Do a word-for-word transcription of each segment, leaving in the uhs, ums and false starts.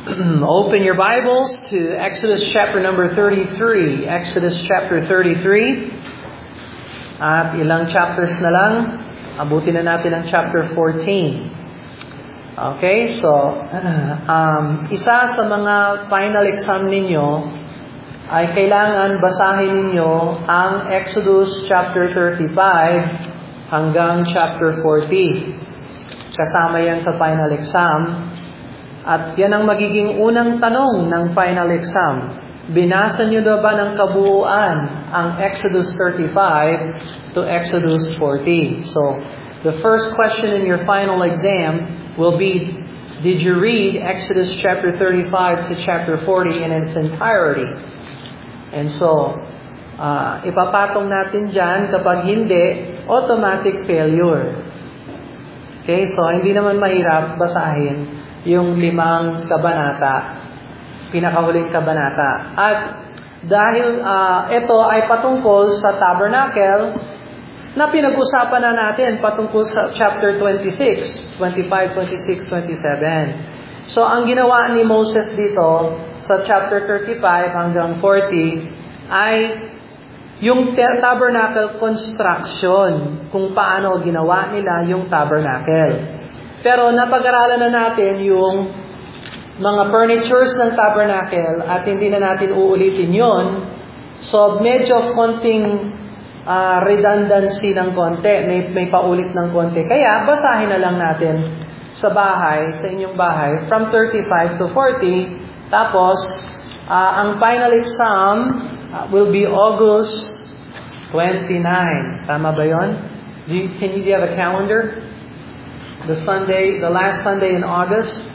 Open your Bibles to Exodus chapter number thirty-three. Exodus chapter thirty-three. At ilang chapters na lang, abutin na natin ang chapter fourteen. Okay, so um, isa sa mga final exam ninyo ay kailangan basahin ninyo ang Exodus chapter thirty-five hanggang chapter forty. Kasama yan sa final exam. At yan ang magiging unang tanong ng final exam. Binasa nyo na ba ng kabuuan ang Exodus thirty-five to Exodus forty? So, the first question in your final exam will be, did you read Exodus chapter thirty-five to chapter forty in its entirety? And so, uh, ipapatong natin dyan, kapag hindi, automatic failure. Okay, so hindi naman mahirap basahin yung limang kabanata, pinakahuling kabanata. At dahil uh, ito ay patungkol sa tabernacle, na pinag-usapan na natin patungkol sa chapter twenty-six, twenty-five, twenty-six, twenty-seven. So ang ginawa ni Moses dito sa chapter thirty-five hanggang forty ay yung tabernacle construction, kung paano ginawa nila yung tabernacle. Pero napag-aralan na natin yung mga furnitures ng tabernacle at hindi na natin uulitin yon. So medyo konting uh, redundancy ng konti, may, may paulit ng konti. Kaya basahin na lang natin sa bahay, sa inyong bahay, from thirty-five to forty. Tapos, uh, ang final exam uh, will be August twenty-nine. Tama ba yun? Do you, can you do you have a calendar? The Sunday, the last Sunday in August.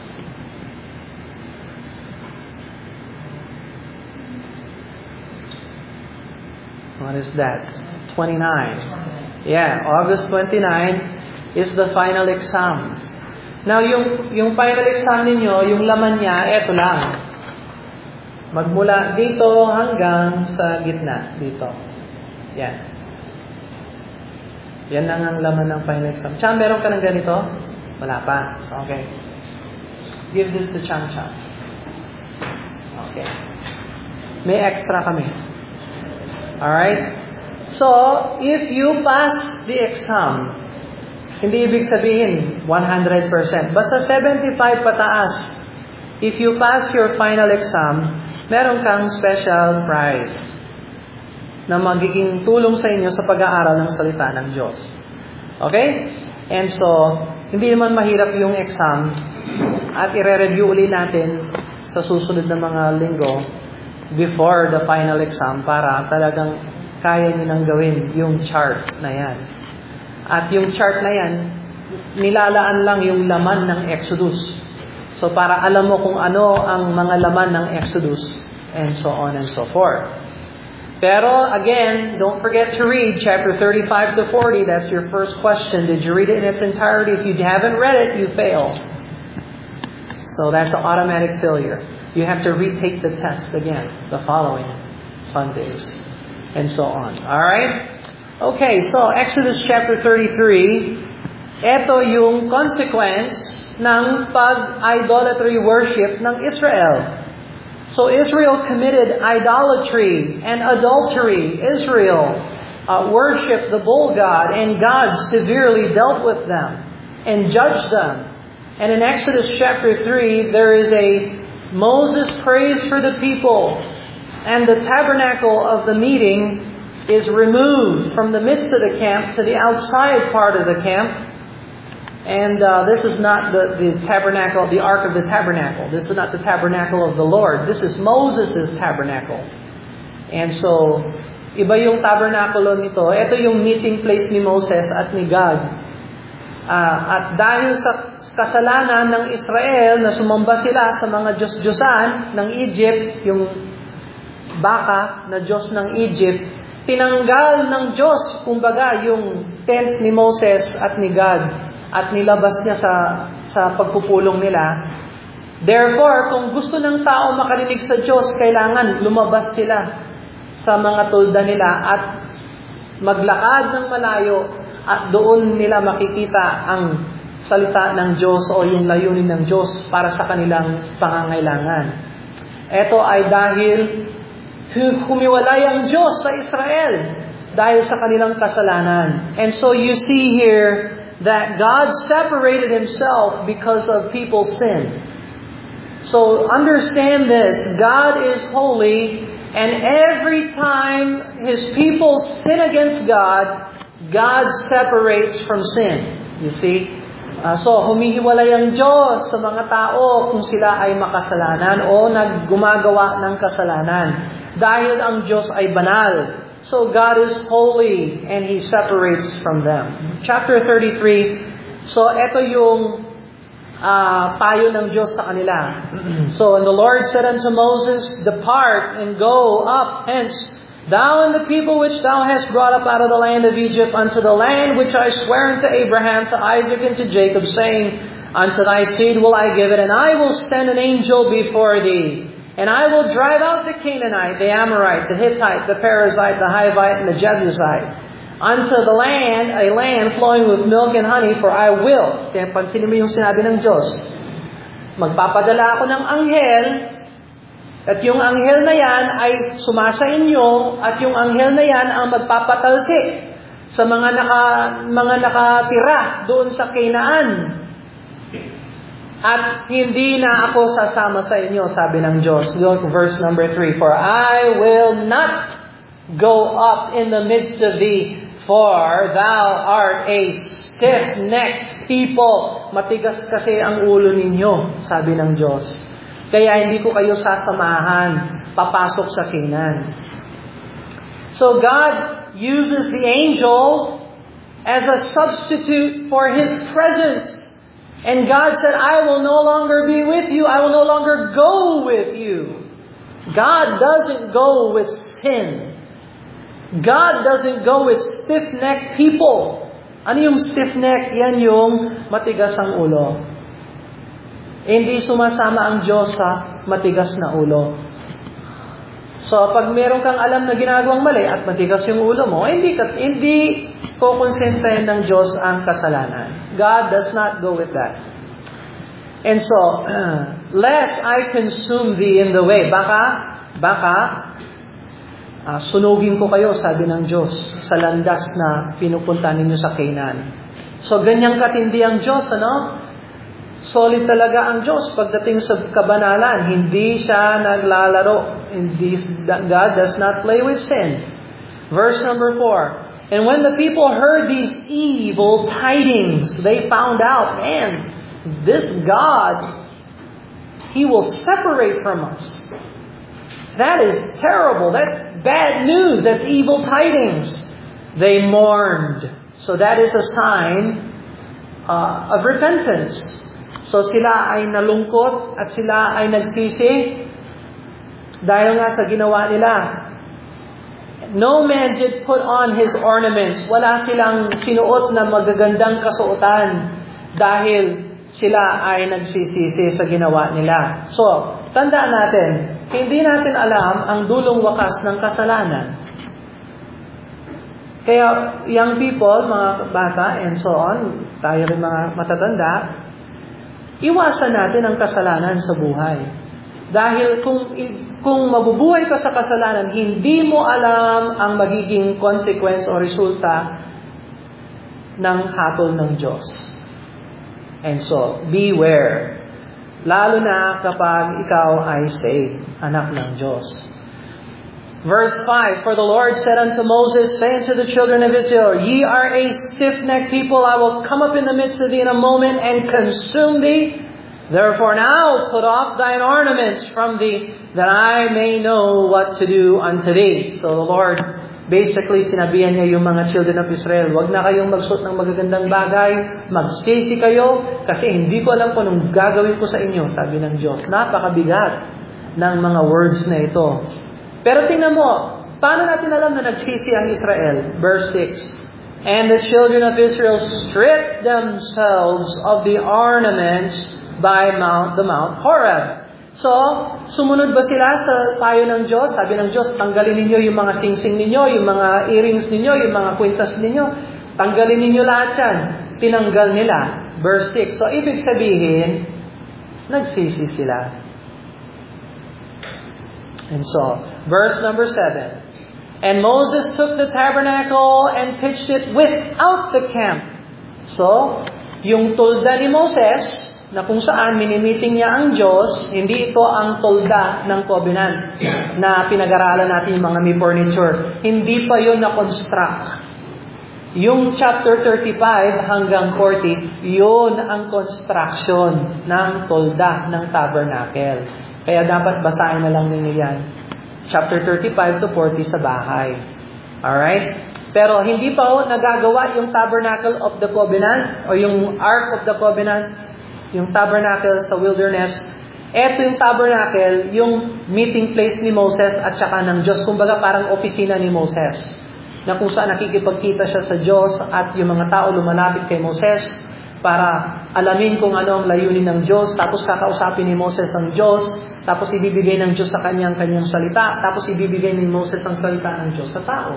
What is that? twenty-nine. Yeah, August twenty-ninth is the final exam. Now, yung yung final exam ninyo, yung laman niya, eto lang. Magmula dito hanggang sa gitna, dito. Yan. Yan lang ang laman ng final exam. Cham, meron ka ng ganito? Wala pa. Okay. Give this to Cham Cham. Okay. May extra kami. Alright? So, if you pass the exam, hindi ibig sabihin one hundred percent. Basta seventy-five pataas. If you pass your final exam, meron kang special prize na magiging tulong sa inyo sa pag-aaral ng salita ng Diyos. Okay? And so, hindi naman mahirap yung exam at ire-review ulit natin sa susunod na mga linggo before the final exam para talagang kaya nyo nang gawin yung chart na yan. At yung chart na yan, nilalaan lang yung laman ng Exodus. So, para alam mo kung ano ang mga laman ng Exodus and so on and so forth. Pero, again, don't forget to read chapter thirty-five to forty. That's your first question. Did you read it in its entirety? If you haven't read it, you fail. So that's an automatic failure. You have to retake the test again the following Sundays. And so on. Alright? Okay, so Exodus chapter thirty-three. Ito yung consequence ng pag-idolatry worship ng Israel. So Israel committed idolatry and adultery. Israel uh, worshipped the bull god, and God severely dealt with them and judged them. And in Exodus chapter three, there is a Moses prays for the people, and the tabernacle of the meeting is removed from the midst of the camp to the outside part of the camp. And uh, this is not the, the tabernacle, the ark of the tabernacle. This is not the tabernacle of the Lord. This is Moses' tabernacle. And so, iba yung tabernakulo nito. Ito yung meeting place ni Moses at ni God. Uh, at dahil sa kasalanan ng Israel na sumamba sila sa mga Diyos-Diyosan ng Egypt, yung baka na Diyos ng Egypt, tinanggal ng Diyos, kumbaga, yung tent ni Moses at ni God. At nilabas niya sa sa pagpupulong nila. Therefore, kung gusto ng tao makarinig sa Diyos, kailangan lumabas sila sa mga tulda nila at maglakad ng malayo at doon nila makikita ang salita ng Diyos o yung layunin ng Diyos para sa kanilang pangangailangan. Ito ay dahil humiwalay ang Diyos sa Israel dahil sa kanilang kasalanan. And so you see here that God separated Himself because of people's sin. So understand this, God is holy, and every time His people sin against God, God separates from sin. You see? Uh, so humihiwalay ang Diyos sa mga tao kung sila ay makasalanan o naggumagawa ng kasalanan. Dahil ang Diyos ay banal. So God is holy and He separates from them. Chapter thirty-three, so ito yung uh, payo ng Diyos sa kanila. So, and the Lord said unto Moses, Depart and go up hence, thou and the people which thou hast brought up out of the land of Egypt unto the land which I swear unto Abraham, to Isaac, and to Jacob, saying, Unto thy seed will I give it, and I will send an angel before thee. And I will drive out the Canaanite, the Amorite, the Hittite, the Perizzite, the Hivite, and the Jebusite, unto the land, a land flowing with milk and honey, for I will. Kaya pansinin mo yung sinabi ng Diyos. Magpapadala ako ng anghel, at yung anghel na yan ay sumasa inyo, at yung anghel na yan ang magpapatalsik sa mga naka, mga nakatira doon sa Canaan. At hindi na ako sasama sa inyo, sabi ng Diyos. Look, verse number three. For I will not go up in the midst of thee, for thou art a stiff-necked people. Matigas kasi ang ulo ninyo, sabi ng Diyos. Kaya hindi ko kayo sasamahan, papasok sa Canaan. So God uses the angel as a substitute for His presence. And God said, I will no longer be with you. I will no longer go with you. God doesn't go with sin. God doesn't go with stiff-necked people. Ano yung stiff-neck? Yan yung matigas ang ulo. Hindi sumasama ang Diyos sa matigas na ulo. So, pag meron kang alam na ginagawang mali at matigas yung ulo mo, hindi, hindi kukonsentahin ng Diyos ang kasalanan. God does not go with that. And so, uh, lest I consume thee in the way. Baka, baka, uh, sunugin ko kayo, sabi ng Diyos, sa landas na pinupunta ninyo sa Canaan. So, ganyang katindi ang Diyos, ano? Solid talaga ang Diyos pagdating sa kabanalan. Hindi siya naglalaro. Hindi, God does not play with sin. Verse number four. And when the people heard these evil tidings, they found out, man, this God, He will separate from us. That is terrible. That's bad news. That's evil tidings. They mourned. So that is a sign uh, of repentance. So sila ay nalungkot at sila ay nagsisi dahil nga sa ginawa nila. No man did put on his ornaments. Wala silang sinuot na magagandang kasuotan dahil sila ay nagsisisi sa ginawa nila. So, tandaan natin, hindi natin alam ang dulong wakas ng kasalanan. Kaya, young people, mga bata, and so on, tayo rin mga matatanda, iwasan natin ang kasalanan sa buhay. Dahil kung kung mabubuhay ka sa kasalanan, hindi mo alam ang magiging consequence o resulta ng hatol ng Diyos. And so, beware. Lalo na kapag ikaw ay saved, anak ng Diyos. Verse five, For the Lord said unto Moses, Say unto the children of Israel, Ye are a stiff-necked people. I will come up in the midst of thee in a moment and consume thee. Therefore now put off thine ornaments from thee, that I may know what to do unto thee. So the Lord, basically, sinabihan niya yung mga children of Israel, wag na kayong magsuot ng magagandang bagay, magsisi kayo, kasi hindi ko alam kung anong gagawin ko sa inyo, sabi ng Diyos. Napakabigat ng mga words na ito. Pero tingnan mo, paano natin alam na nagsisi ang Israel? Verse six, And the children of Israel stripped themselves of the ornaments by Mount, the Mount Horeb. So, sumunod ba sila sa payo ng Diyos? Sabi ng Diyos, tanggalin ninyo yung mga singsing ninyo, yung mga earrings ninyo, yung mga kwintas ninyo. Tanggalin ninyo lahat yan. Tinanggal nila. Verse six. So, ibig sabihin, nagsisi sila. And so, verse number seven. And Moses took the tabernacle and pitched it without the camp. So, yung tulda ni Moses, na kung saan minimiting niya ang Diyos, hindi ito ang tulda ng covenant na pinag-aralan natin yung mga may furniture. Hindi pa yun na-construct. Yung chapter thirty-five hanggang forty, yun ang construction ng tulda ng tabernacle. Kaya dapat basahin na lang ninyo yan. Chapter thirty-five to forty sa bahay. Alright? Pero hindi pa ho nagagawa yung tabernacle of the covenant o yung ark of the covenant, yung tabernacle sa wilderness. Ito yung tabernacle, yung meeting place ni Moses at saka ng Diyos. Kumbaga parang opisina ni Moses, na kung saan nakikipagkita siya sa Diyos at yung mga tao lumalapit kay Moses para alamin kung ano ang layunin ng Diyos. Tapos kakausapin ni Moses ang Diyos. Tapos ibibigay ng Diyos sa kanyang kanyang salita. Tapos ibibigay ni Moses ang salita ng Diyos sa tao.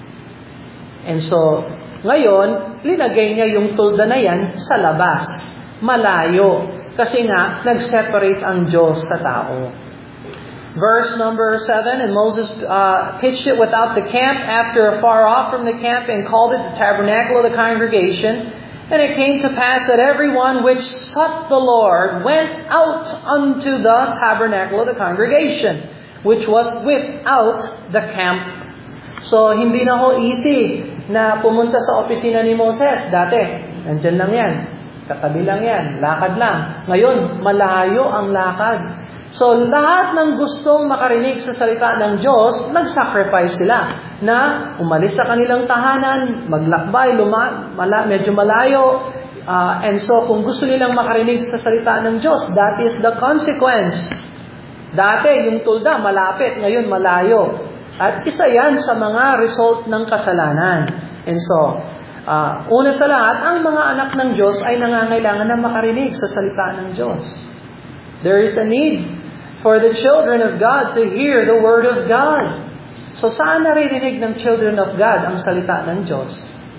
And so, ngayon, linagay niya yung tulda na yan sa labas. Malayo. Kasi nga, nag-separate ang Diyos sa tao. Verse number seven, and Moses uh, pitched it without the camp after afar off from the camp and called it the tabernacle of the congregation. And it came to pass that everyone which sought the Lord went out unto the tabernacle of the congregation, which was without the camp. So, hindi na ho easy na pumunta sa opisina ni Moses. Dati, nandyan lang yan. Katabi lang yan. Lakad lang. Ngayon, malayo ang lakad. So, lahat ng gustong makarinig sa salita ng Diyos, nag-sacrifice sila na umalis sa kanilang tahanan, maglakbay, luma, mala, medyo malayo. Uh, and so, kung gusto nilang makarinig sa salita ng Diyos, that is the consequence. Dati, yung tulda, malapit. Ngayon, malayo. At isa yan sa mga result ng kasalanan. And so, uh, una sa lahat, ang mga anak ng Diyos ay nangangailangan na makarinig sa salita ng Diyos. There is a need for the children of God to hear the Word of God. So, saan naririnig ng children of God ang salita ng Diyos?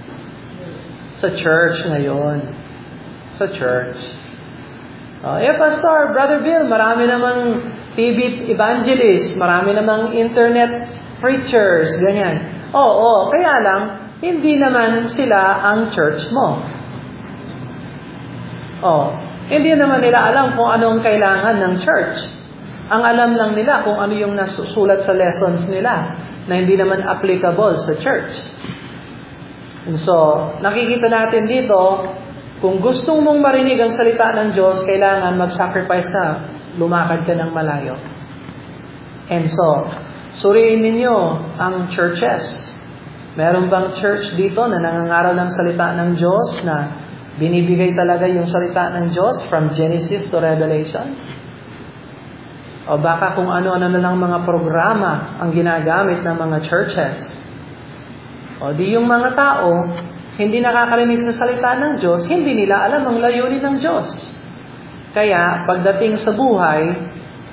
Sa church ngayon. Sa church. Uh, eh, Pastor, Brother Bill, marami namang T V evangelist, marami namang internet preachers, ganyan. Oo, oo, kaya lang, hindi naman sila ang church mo. Oh, hindi naman nila alam kung anong kailangan ng church. Ang alam lang nila kung ano yung nasusulat sa lessons nila na hindi naman applicable sa church. And so, nakikita natin dito, kung gustong mong marinig ang salita ng Diyos, kailangan mag-sacrifice na lumakad ka ng malayo. And so, suriin ninyo ang churches. Meron bang church dito na nangangaral ng salita ng Diyos na binibigay talaga yung salita ng Diyos from Genesis to Revelation? O baka kung ano-ano na lang mga programa ang ginagamit ng mga churches. O di yung mga tao, hindi nakakarinig sa salita ng Diyos, hindi nila alam ang layunin ng Diyos. Kaya, pagdating sa buhay,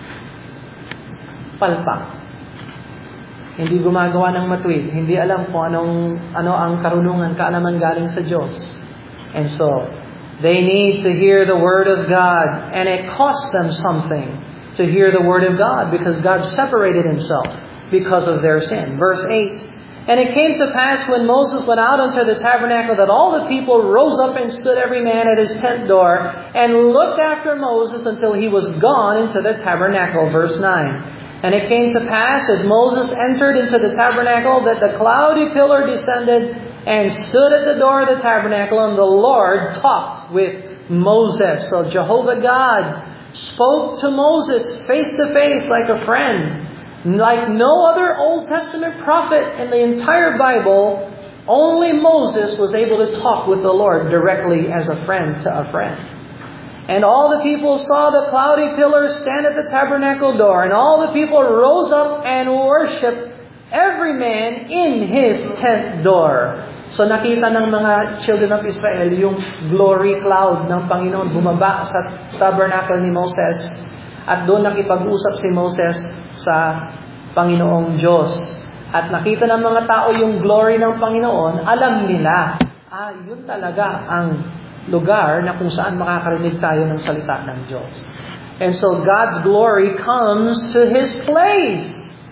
palpak. Hindi gumagawa ng matuwid. Hindi alam kung anong, ano ang karunungan, kaalaman galing sa Diyos. And so, they need to hear the Word of God. And it costs them something to hear the Word of God, because God separated Himself because of their sin. Verse eight, and it came to pass when Moses went out unto the tabernacle that all the people rose up and stood every man at his tent door and looked after Moses until he was gone into the tabernacle. Verse nine, and it came to pass as Moses entered into the tabernacle that the cloudy pillar descended and stood at the door of the tabernacle, and the Lord talked with Moses. So Jehovah God spoke to Moses face to face like a friend. Like no other Old Testament prophet in the entire Bible, only Moses was able to talk with the Lord directly as a friend to a friend. And all the people saw the cloudy pillar stand at the tabernacle door, and all the people rose up and worshipped, every man in his tent door. So nakita ng mga children of Israel yung glory cloud ng Panginoon bumaba sa tabernacle ni Moses. At doon nakipag-usap si Moses sa Panginoong Diyos. At nakita ng mga tao yung glory ng Panginoon, alam nila, ah, yun talaga ang lugar na kung saan makakarinig tayo ng salita ng Diyos. And so God's glory comes to His place.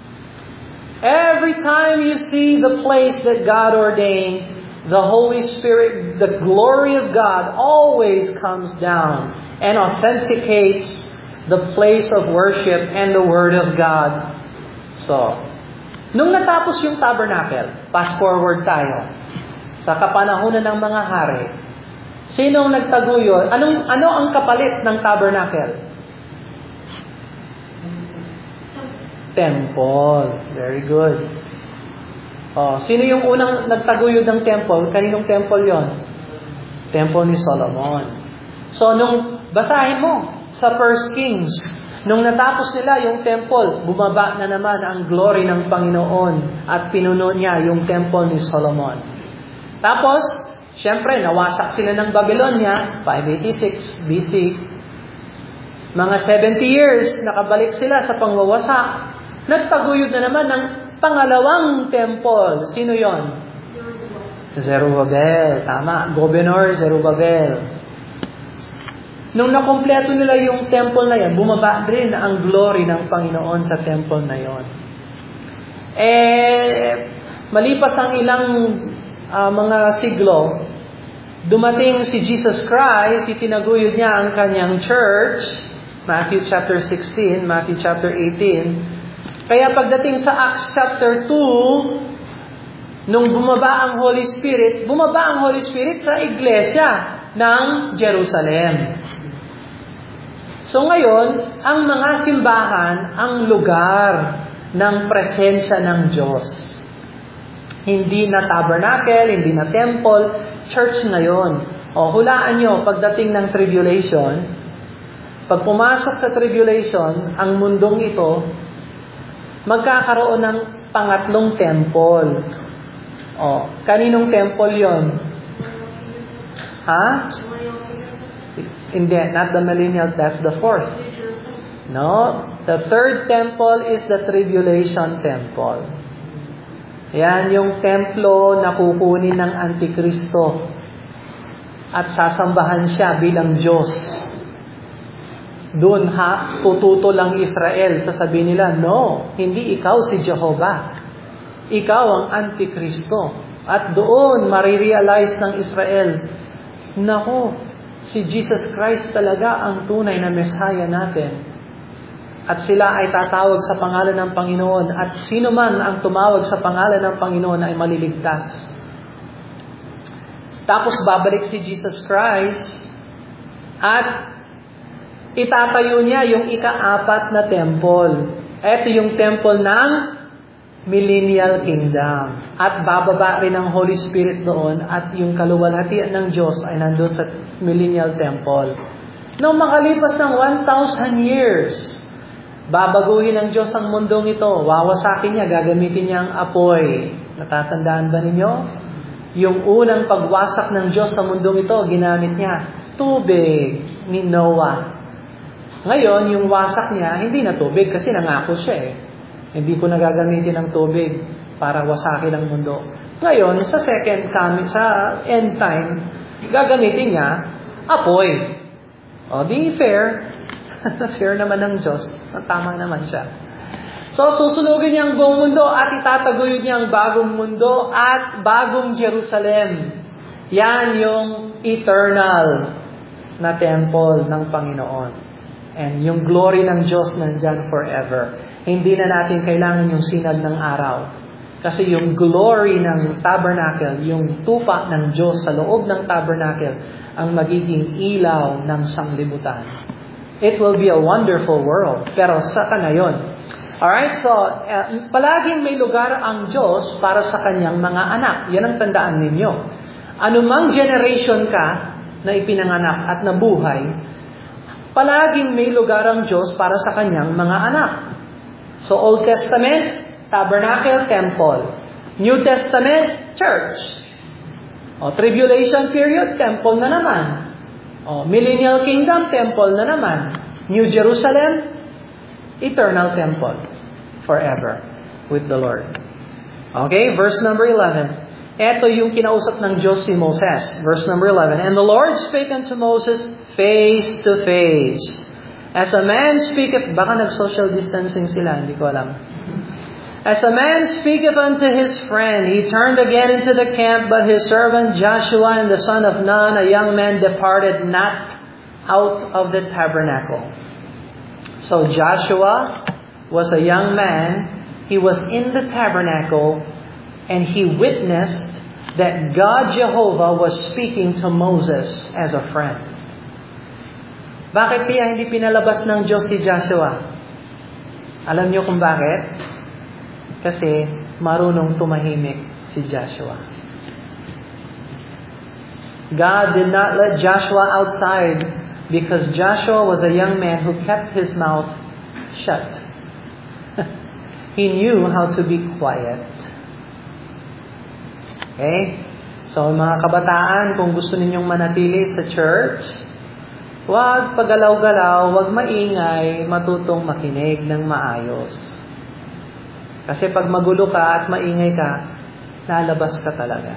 Every time you see the place that God ordained, the Holy Spirit, the glory of God always comes down and authenticates the place of worship and the Word of God. So, nung natapos yung tabernacle, fast forward tayo sa kapanahunan ng mga hari. Sinong nagtaguyod? Anong, ano ang kapalit ng tabernacle? Temple. Very good. Oh, sino yung unang nagtaguyod ng temple? Kaninong temple yon? Temple ni Solomon. So, nung basahin mo sa First Kings, nung natapos nila yung temple, bumaba na naman ang glory ng Panginoon at pinuno niya yung temple ni Solomon. Tapos, syempre, nawasak sila ng Babylonia, five eighty-six B C. Mga seventy years, nakabalik sila sa pangwawasak. Nagtaguyod na naman ng pangalawang temple. Sino yon? Zerubbabel. Tama. Governor Zerubbabel. Nung nakompleto nila yung temple na yan, bumaba rin ang glory ng Panginoon sa temple na yon. Eh, malipas ang ilang uh, mga siglo, dumating si Jesus Christ, itinaguyod niya ang kanyang church, Matthew chapter sixteen, Matthew chapter eighteen. Kaya pagdating sa Acts chapter two, nung bumaba ang Holy Spirit, bumaba ang Holy Spirit sa iglesia ng Jerusalem. So ngayon, ang mga simbahan, ang lugar ng presensya ng Diyos. Hindi na tabernacle, hindi na temple, church ngayon. O hulaan nyo, pagdating ng tribulation, pag pumasok sa tribulation, ang mundong ito, magkakaroon ng pangatlong temple. O, kaninong temple yon? Ha? Hindi, not the millennial, that's the fourth. No, the third temple is the tribulation temple. Yan yung templo na kukunin ng Antikristo at sasambahan siya bilang Diyos. Doon ha, tututo lang Israel. Sasabihin nila, no, hindi ikaw si Jehovah. Ikaw ang Antikristo. At doon, marirealize ng Israel, nako, si Jesus Christ talaga ang tunay na Messiah natin. At sila ay tatawag sa pangalan ng Panginoon. At sino man ang tumawag sa pangalan ng Panginoon ay maliligtas. Tapos babalik si Jesus Christ at itatayo niya yung ika-apat na temple. Ito yung temple ng Millennial Kingdom. At bababa rin ang Holy Spirit doon at yung kaluwalhatian ng Diyos ay nandun sa Millennial Temple. Nung makalipas ng one thousand years, babaguhin ng Diyos ang mundong ito. Wawasakin niya, gagamitin niya ang apoy. Natatandaan ba ninyo? Yung unang pagwasak ng Diyos sa mundong ito, ginamit niya tubig ni Noah. Ngayon, yung wasak niya, hindi na tubig kasi nangako siya eh. Hindi ko nagagamitin ng tubig para wasakin ang mundo. Ngayon, sa second coming, sa end time, gagamitin niya apoy. O, di fair. Fair naman ng Diyos. Tama naman siya. So, susunugin niya ang buong mundo at itataguyod niya ang bagong mundo at bagong Jerusalem. Yan yung eternal na temple ng Panginoon. And yung glory ng Diyos nandyan forever. Hindi na natin kailangan yung sinag ng araw. Kasi yung glory ng tabernacle, yung tupa ng Diyos sa loob ng tabernacle, ang magiging ilaw ng sanglibutan. It will be a wonderful world. Pero saka na yun. Alright, so, uh, palaging may lugar ang Diyos para sa kanyang mga anak. Yan ang tandaan ninyo. Anumang generation ka na ipinanganak at nabuhay, palaging may lugar ang Diyos para sa kanyang mga anak. So, Old Testament, tabernacle, temple. New Testament, church. O, tribulation period, temple na naman. O, millennial kingdom, temple na naman. New Jerusalem, eternal temple. Forever with the Lord. Okay, verse number eleven. Ito yung kinausap ng Diyos si Moses. Verse number eleven. And the Lord spake unto Moses face to face. As a man speaketh, baka nag-social distancing sila, hindi ko alam. As a man speaketh unto his friend, he turned again into the camp, but his servant Joshua and the son of Nun, a young man, departed not out of the tabernacle. So Joshua was a young man. He was in the tabernacle, and he witnessed that God Jehovah was speaking to Moses as a friend. Bakit kaya hindi pinalabas ng Diyos si Joshua? Alam niyo kung bakit? Kasi marunong tumahimik si Joshua. God did not let Joshua outside because Joshua was a young man who kept his mouth shut. He knew how to be quiet. Okay? So mga kabataan, kung gusto ninyong manatili sa church, huwag pagalaw-galaw, huwag maingay, matutong makinig ng maayos. Kasi pag magulo ka at maingay ka, lalabas ka talaga.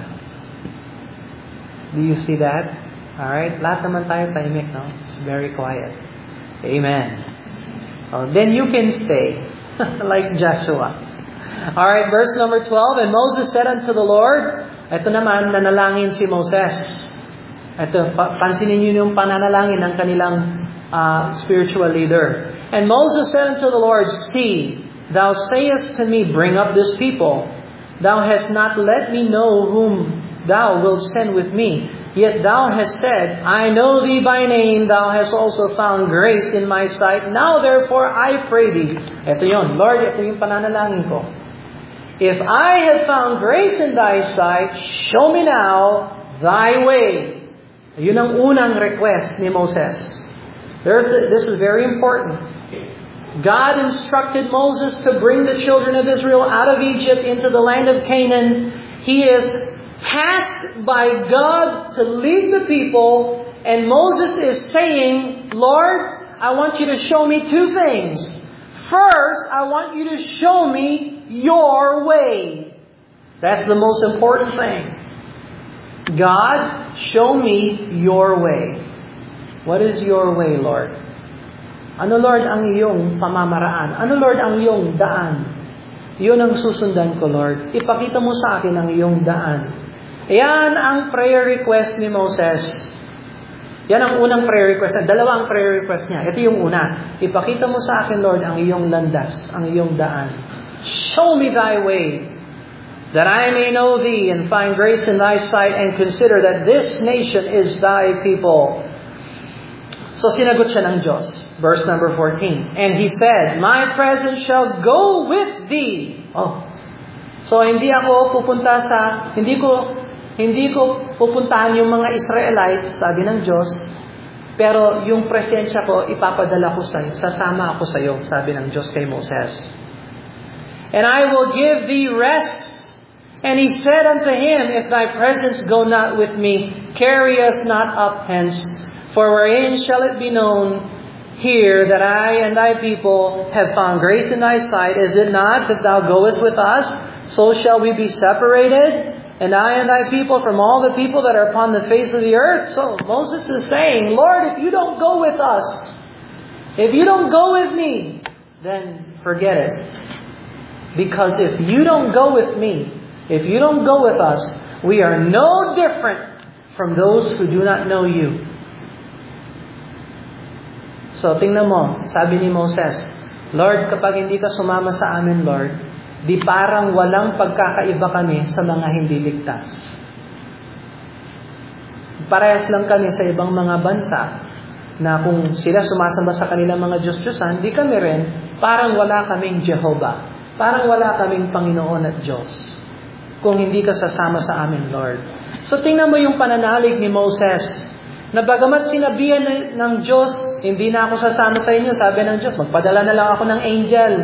Do you see that? Alright? Lahat naman tayo tahimik, no? It's very quiet. Amen. Oh, then you can stay. Like Joshua. Alright, verse number twelve. And Moses said unto the Lord, ito naman, nanalangin si Moses. Ito, pansinin niyo yung pananalangin ng kanilang uh, spiritual leader. And Moses said unto the Lord, See, Thou sayest to me, Bring up this people. Thou hast not let me know whom Thou wilt send with me. Yet Thou hast said, I know Thee by name. Thou hast also found grace in my sight. Now therefore I pray Thee. Ito yun. Lord, ito yung pananalangin ko. If I have found grace in Thy sight, show me now Thy way. Yun ang unang request ni Moses. There's the, this is very important. God instructed Moses to bring the children of Israel out of Egypt into the land of Canaan. He is tasked by God to lead the people, and Moses is saying, Lord, I want you to show me two things. First, I want you to show me your way. That's the most important thing. God, show me your way. What is your way, Lord? Ano, Lord, ang iyong pamamaraan? Ano, Lord, ang iyong daan? Yun ang susundan ko, Lord. Ipakita mo sa akin ang iyong daan. Yan ang prayer request ni Moses. Yan ang unang prayer request. Dalawa ang prayer request niya. Ito yung una. Ipakita mo sa akin, Lord, ang iyong landas, ang iyong daan. Show me Thy way, that I may know Thee and find grace in Thy sight and consider that this nation is Thy people. So sinagot siya ng Diyos. Verse number fourteen. And He said, My presence shall go with thee. Oh. So hindi ako pupunta sa, hindi ko, hindi ko pupuntahan yung mga Israelites, sabi ng Diyos, pero yung presensya ko, ipapadala ko sa iyo, sasama ako sa iyo, sabi ng Diyos kay Moses. And I will give thee rest. And He said unto him, If thy presence go not with me, carry us not up hence. For wherein shall it be known here that I and thy people have found grace in thy sight? Is it not that thou goest with us? So shall we be separated, and I and thy people from all the people that are upon the face of the earth? So Moses is saying, Lord, if you don't go with us, if you don't go with me, then forget it. Because if you don't go with me, if you don't go with us, we are no different from those who do not know you. So, tingnan mo, sabi ni Moses, Lord, kapag hindi ka sumama sa amin, Lord, di parang walang pagkakaiba kami sa mga hindi ligtas. Parehas lang kami sa ibang mga bansa na kung sila sumasamba sa kanilang mga Diyos-Diyosan, di kami rin, parang wala kaming Jehovah. Parang wala kaming Panginoon at Diyos. Kung hindi ka sasama sa amin, Lord. So, tingnan mo yung pananalig ni Moses, na bagamat sinabihan ng Diyos, hindi na ako sasama sa inyo, sabi ng Diyos, magpadala na lang ako ng angel.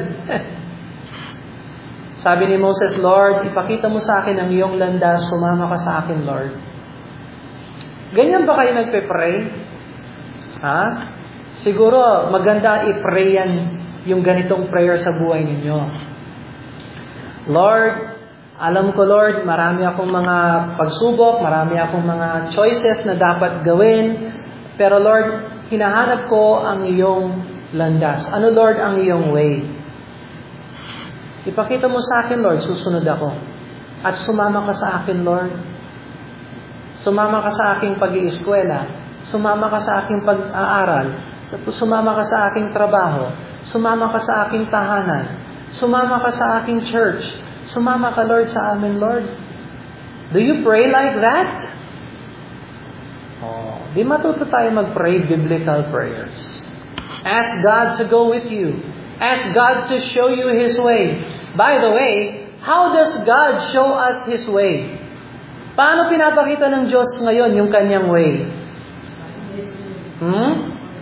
Sabi ni Moses, Lord, ipakita mo sa akin ang iyong landas, sumama ka sa akin, Lord. Ganyan ba kayo nagpe-pray? Ha? Siguro, maganda i-pray yan yung ganitong prayer sa buhay ninyo. Lord, Alam ko, Lord, marami akong mga pagsubok, marami akong mga choices na dapat gawin. Pero Lord, hinahanap ko ang iyong landas. Ano, Lord, ang iyong way? Ipakita mo sa akin, Lord, susunod ako. At sumama ka sa akin, Lord. Sumama ka sa aking pag-iiskwela. Sumama ka sa aking pag-aaral. Sumama ka sa aking trabaho. Sumama ka sa aking tahanan. Sumama ka sa aking church. Sumama ka, Lord, sa amin, Lord. Do you pray like that? Oh, di matuto tayo mag-pray biblical prayers. Ask God to go with you. Ask God to show you His way. By the way, how does God show us His way? Paano pinapakita ng Diyos ngayon yung kanyang way? Hmm?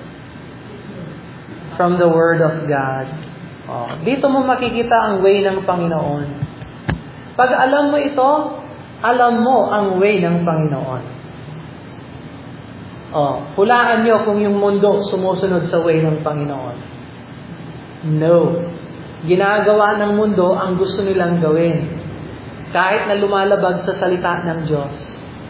From the Word of God. Oh, dito mo makikita ang way ng Panginoon. Pag alam mo ito, alam mo ang way ng Panginoon. Oh, hulaan nyo kung yung mundo sumusunod sa way ng Panginoon. No. Ginagawa ng mundo ang gusto nilang gawin. Kahit na lumalabag sa salita ng Diyos.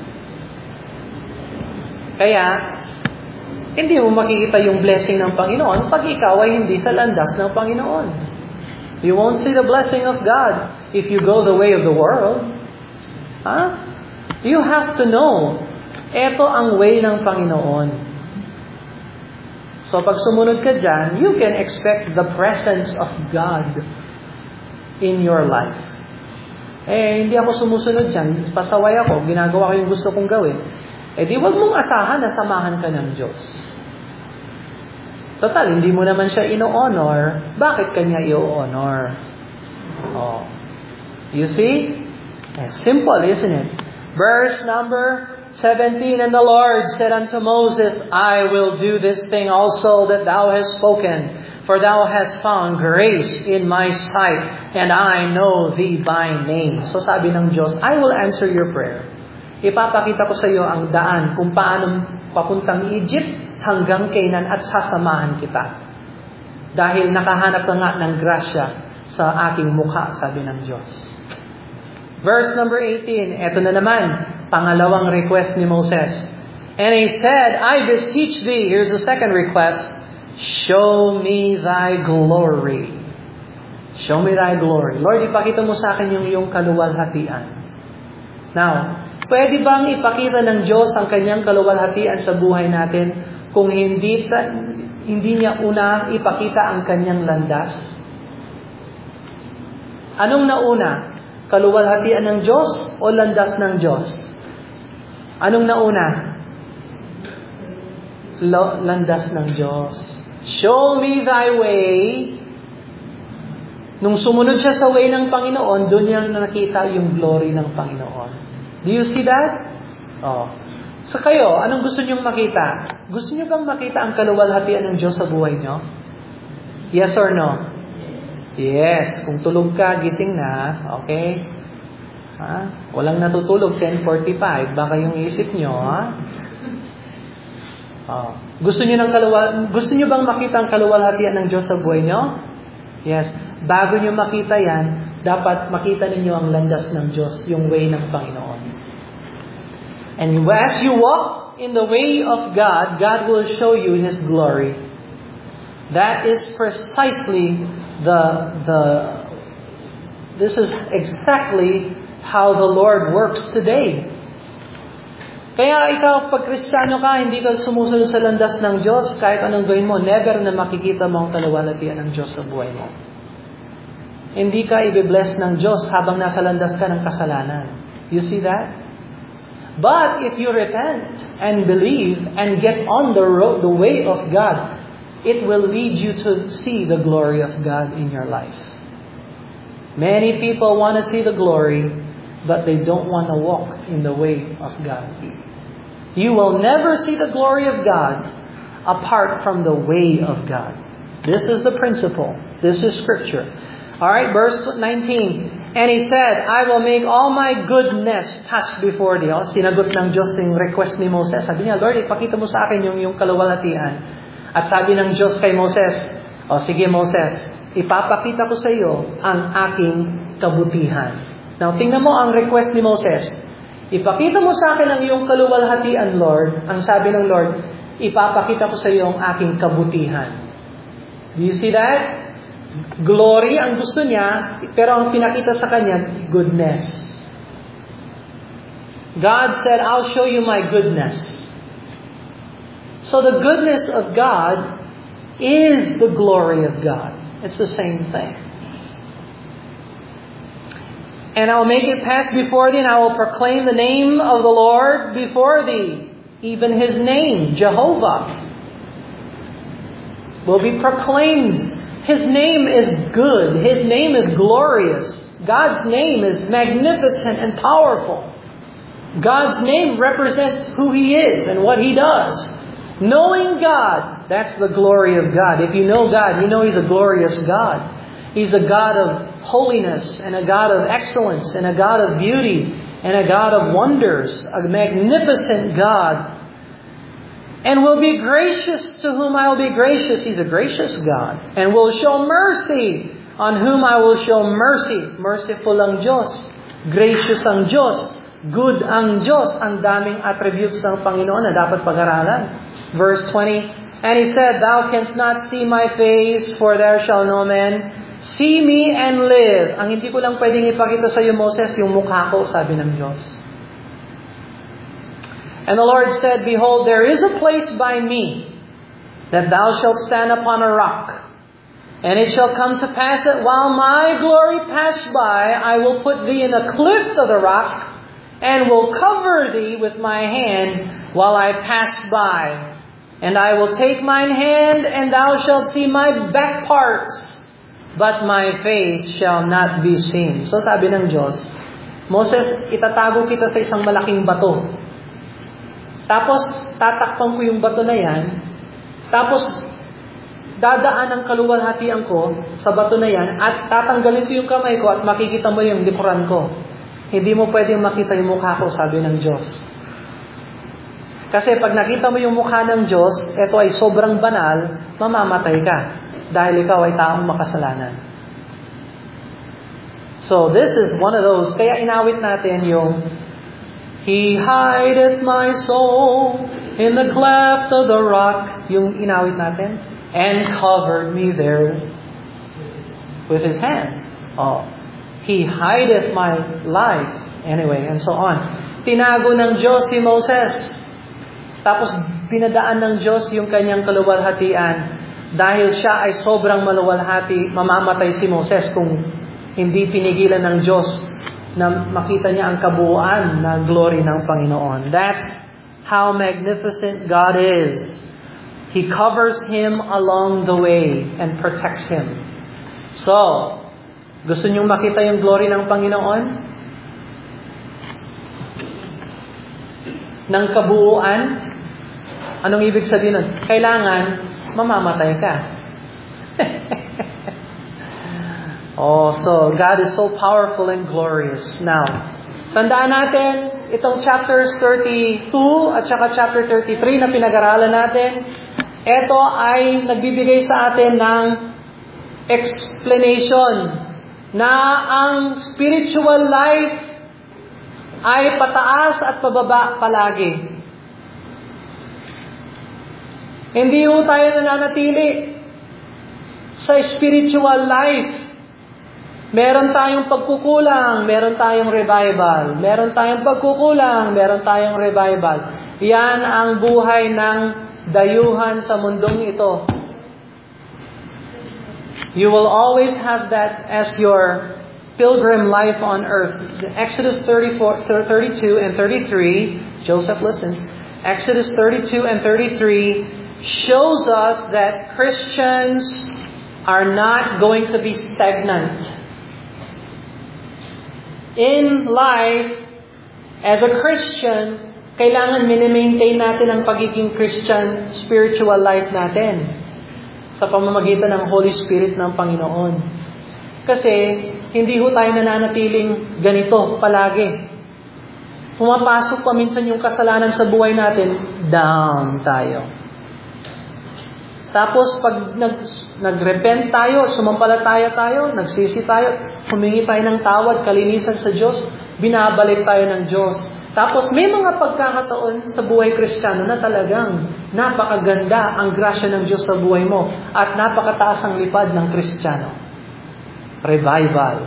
Kaya, hindi mo makikita yung blessing ng Panginoon pag ikaw ay hindi sa landas ng Panginoon. You won't see the blessing of God if you go the way of the world. Huh? You have to know, ito ang way ng Panginoon. So pag sumunod ka dyan, you can expect the presence of God in your life. Eh, hindi ako sumusunod dyan, pasaway ako, ginagawa ko yung gusto kong gawin. Eh di wag mong asahan na samahan ka ng Diyos. Total, hindi mo naman siya ino-honor. Bakit kanya i-honor? Oh. You see? It's simple, isn't it? Verse number seventeen, and the Lord said unto Moses, I will do this thing also that thou hast spoken, for thou hast found grace in my sight, and I know thee by name. So sabi ng Diyos, I will answer your prayer. Ipapakita ko sa iyo ang daan kung paano papuntang Egypt hanggang Canaan at sasamahan kita. Dahil nakahanap ka nga ng grasya sa aking mukha, sabi ng Diyos. Verse number eighteen, eto na naman, pangalawang request ni Moses. And he said, I beseech thee, here's the second request, show me thy glory. Show me thy glory. Lord, ipakita mo sa akin yung iyong kaluwalhatian. Now, pwede bang ipakita ng Diyos ang kanyang kaluwalhatian sa buhay natin kung hindi ta, hindi niya una ipakita ang kanyang landas? Anong nauna? Kaluwalhatian ng Diyos o landas ng Diyos? Anong nauna? Lo, landas ng Diyos. Show me thy way. Nung sumunod siya sa way ng Panginoon, doon niya nakita yung glory ng Panginoon. Do you see that? Oh. So kayo, anong gusto niyong makita? Gusto niyo bang makita ang kaluwalhatian ng Diyos sa buhay niyo? Yes or no? Yes. Kung tulog ka, gising na. Okay? Ha? Walang natutulog, ten forty-five. Baka yung isip niyo, ha? Oh. Gusto niyo ng kaluwal gusto niyo bang makita ang kaluwalhatian ng Diyos sa buhay niyo? Yes. Bago niyo makita yan, dapat makita ninyo ang landas ng Diyos, yung way ng Panginoon. And as you walk in the way of God, God will show you His glory. That is precisely the the. This is exactly how the Lord works today. Kaya ikaw, pag Kristiyano ka, hindi ka sumusunod sa landas ng Diyos, kahit anong gawin mo, never na makikita mo ang kaluwalhatian ng Diyos sa buhay mo. Hindi ka i-bless ng Diyos habang nasa landas ka ng kasalanan. You see that? But if you repent and believe and get on the road, the way of God, it will lead you to see the glory of God in your life. Many people want to see the glory, but they don't want to walk in the way of God. You will never see the glory of God apart from the way of God. This is the principle. This is Scripture. All right, verse nineteen. And he said, I will make all my goodness pass before thee. Oh, sinagot ng Diyos yung request ni Moses. Sabi niya, Lord, ipakita mo sa akin yung, yung kaluwalhatian. At sabi ng Diyos kay Moses, O oh, sige Moses, ipapakita ko sa iyo ang aking kabutihan. Now, tingnan mo ang request ni Moses. Ipakita mo sa akin ang iyong kaluwalhatian, Lord. Ang sabi ng Lord, ipapakita ko sa iyo ang aking kabutihan. Do you see that? Glory ang gusto niya, pero ang pinakita sa kanya, goodness. God said, I'll show you my goodness. So the goodness of God is the glory of God. It's the same thing. And I will make it pass before thee, and I will proclaim the name of the Lord before thee. Even His name, Jehovah, will be proclaimed. His name is good. His name is glorious. God's name is magnificent and powerful. God's name represents who He is and what He does. Knowing God, that's the glory of God. If you know God, you know He's a glorious God. He's a God of holiness and a God of excellence and a God of beauty and a God of wonders, a magnificent God. And will be gracious to whom I will be gracious. He's a gracious God. And will show mercy on whom I will show mercy. Merciful ang Diyos. Gracious ang Diyos. Good ang Diyos. Ang daming attributes ng Panginoon na dapat pag-aralan. Verse twenty, and He said, Thou canst not see my face, for there shall no man see me and live. Ang hindi ko lang pwedeng ipakita sa iyo, Moses, yung mukha ko, sabi ng Diyos. And the Lord said, Behold, there is a place by me, that thou shalt stand upon a rock. And it shall come to pass that while my glory pass by, I will put thee in a cleft of the rock, and will cover thee with my hand while I pass by. And I will take mine hand, and thou shalt see my back parts, but my face shall not be seen. So sabi ng Diyos, Moses, itatago kita sa isang malaking bato. Tapos, tatakpan ko yung bato na yan. Tapos, dadaan ang kaluwalhatian ko sa bato na yan at tatanggalin ko yung kamay ko at makikita mo yung likuran ko. Hindi mo pwedeng makita yung mukha ko, sabi ng Diyos. Kasi pag nakita mo yung mukha ng Diyos, ito ay sobrang banal, mamamatay ka. Dahil ikaw ay taong makasalanan. So this is one of those, kaya inawit natin yung He hideth my soul in the cleft of the rock, yung inawit natin, and covered me there with His hand. Oh, He hideth my life. Anyway, and so on. Tinago ng Diyos si Moses. Tapos pinadaan ng Diyos yung kanyang kaluwalhatian. Dahil siya ay sobrang maluwalhati, mamamatay si Moses kung hindi pinigilan ng Diyos na makita niya ang kabuuan na glory ng Panginoon. That's how magnificent God is. He covers him along the way and protects him. So, gusto niyong makita yung glory ng Panginoon? Ng kabuuan? Anong ibig sabihin nun? Kailangan mamamatay ka. Oh, so God is so powerful and glorious. Now, tandaan natin itong chapters thirty-two at saka chapter thirty-three na pinag-aralan natin. Ito ay nagbibigay sa atin ng explanation na ang spiritual life ay pataas at pababa palagi. Hindi ho tayo nananatili sa spiritual life. Meron tayong pagkukulang, meron tayong revival. Meron tayong pagkukulang, meron tayong revival. Yan ang buhay ng dayuhan sa mundong ito. You will always have that as your pilgrim life on earth. Exodus thirty-four, thirty-two and thirty-three, Joseph, listen. Exodus thirty-two and thirty-three shows us that Christians are not going to be stagnant. In life, as a Christian, kailangan mini-maintain natin ang pagiging Christian spiritual life natin sa pamamagitan ng Holy Spirit ng Panginoon. Kasi, hindi ho tayo nananatiling ganito palagi. Pumapasok paminsan yung kasalanan sa buhay natin, down tayo. Tapos pag nag, nag-repent tayo, sumampalataya tayo, nagsisi tayo, humingi tayo ng tawad, kalinisan sa Diyos, binabalik tayo ng Diyos. Tapos may mga pagkakataon sa buhay Kristiyano na talagang napakaganda ang grasya ng Diyos sa buhay mo at napakataas ang lipad ng Kristiyano. Revival.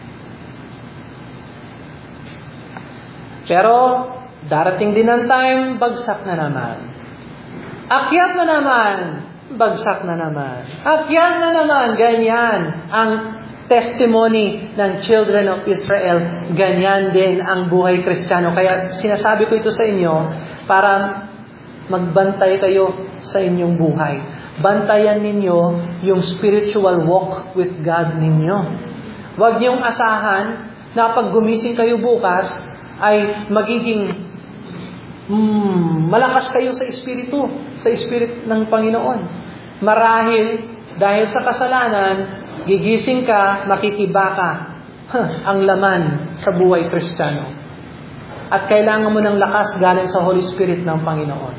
Pero darating din ang time, bagsak na naman. Akyat na naman, bagsak na naman. Akyat na naman, ganyan ang testimony ng children of Israel. Ganyan din ang buhay Kristiyano. Kaya sinasabi ko ito sa inyo para magbantay kayo sa inyong buhay. Bantayan ninyo yung spiritual walk with God ninyo. Huwag niyong asahan na pag gumising kayo bukas ay magiging Hmm, malakas kayo sa espiritu, sa espirit ng Panginoon. Marahil, dahil sa kasalanan, gigising ka, makikibaka. Huh, ang laman sa buhay Kristiyano. At kailangan mo ng lakas galing sa Holy Spirit ng Panginoon.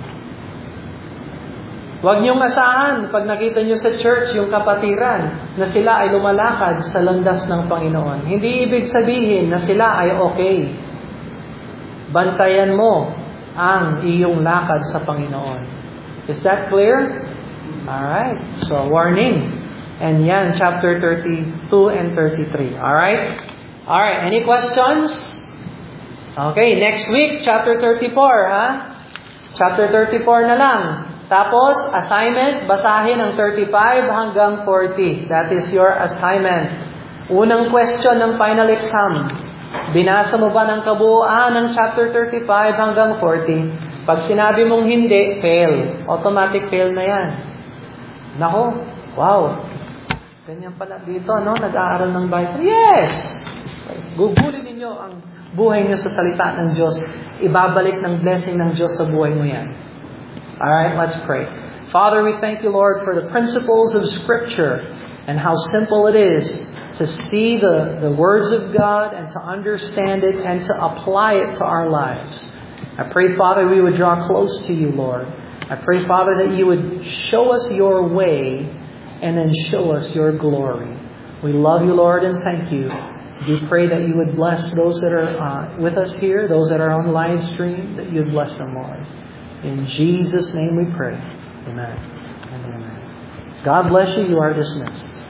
Huwag niyong asahan, pag nakita niyo sa church, yung kapatiran, na sila ay lumalakad sa landas ng Panginoon. Hindi ibig sabihin na sila ay okay. Bantayan mo ang iyong lakad sa Panginoon. Is that clear? Alright. So, warning. And yan, chapter thirty-two and thirty-three. Alright? Alright. Any questions? Okay. Next week, chapter thirty-four, ha? Chapter thirty-four na lang. Tapos, assignment, basahin ang thirty-five hanggang forty. That is your assignment. Unang question ng final exam. Binasa mo ba ng kabuuan ng chapter thirty-five hanggang forty? Pag sinabi mong hindi, fail. Automatic fail na yan. Nako, wow. Ganyan pala dito, no? Nag-aaral ng Bible. Yes! Gugulin ninyo ang buhay niyo sa salita ng Diyos. Ibabalik ng blessing ng Diyos sa buhay mo yan. Alright, let's pray. Father, we thank you, Lord, for the principles of Scripture and how simple it is to see the, the words of God and to understand it and to apply it to our lives. I pray, Father, we would draw close to you, Lord. I pray, Father, that you would show us your way and then show us your glory. We love you, Lord, and thank you. We pray that you would bless those that are uh, with us here, those that are on live stream, that you would bless them, Lord. In Jesus' name we pray. Amen. Amen. God bless you. You are dismissed.